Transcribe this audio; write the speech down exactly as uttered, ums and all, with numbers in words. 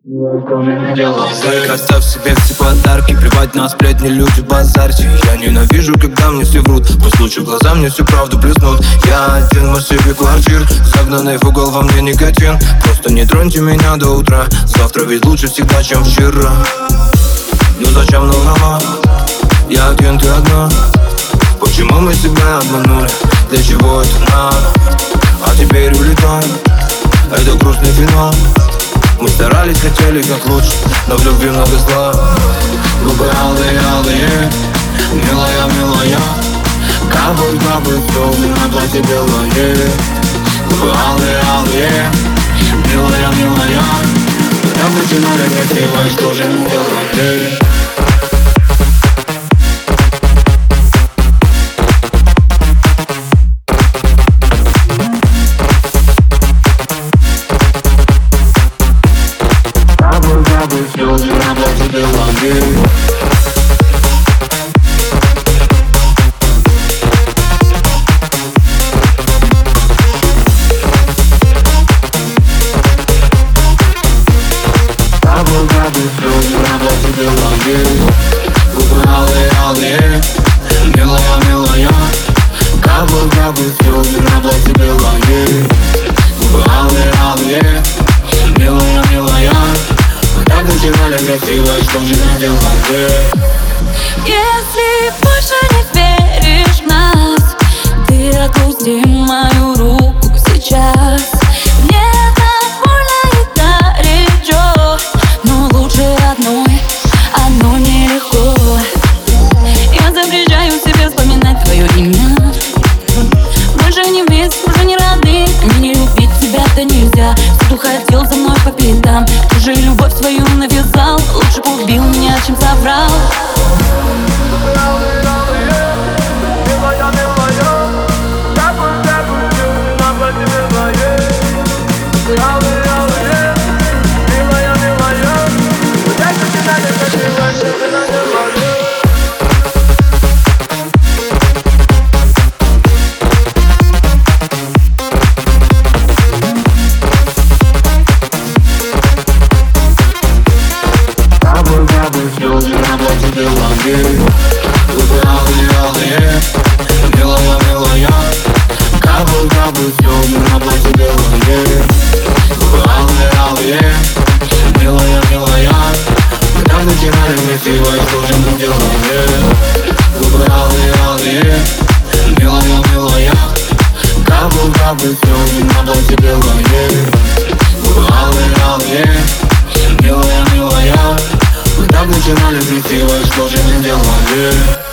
Зайка, оставь себе все подарки, плевать на сплетни, люди базарьте. Я ненавижу, когда мне все врут, по случаю глаза мне всю правду плеснут. Я один в массиве квартир, загнанный в угол, во мне никотин. Просто не троньте меня до утра, завтра ведь лучше всегда, чем вчера. Ну зачем наврала? Я один, ты одна. Почему мы себя обманули? Для чего это надо? А теперь улетаем, это грустный финал. Мы старались, хотели как лучше, но в любви много зла. Губы алые, алые, милая, милая. Капают, капают слезы на платье белое. Губы алые, алые, милая, милая. Так начинали красиво, что же мы делали? Слезы на платье белое. Губы алые, алые, милая, милая. Капают, капают слезы на платье белое. Губы алые, алые, милая, милая. Мы так начинали красиво, что же мы делали? Если больше не веришь в нас, ты отпусти мою руку сейчас. Мне так больно и горячо, но лучше одной, одной нелегко. Я запрещаю себе вспоминать твое имя. Больше не вместе, уже не родные. Мне не любить тебя-то нельзя. Кто хотел за мной по пятам, уже любовь свою навязал. Лучше бы убил меня, чем соврал. Слезы на платье белое. Губы алые, алые, милая, милая. Капают, капают слезы на платье белое. Губы алые, алые, милая, милая. Мы так начинали красиво, что же мы делали? Губы алые, алые, милая, милая. Капают, капают слезы на платье белое. Губы алые, алые, милая, милая. Мы так начинали красиво, что же мы делали?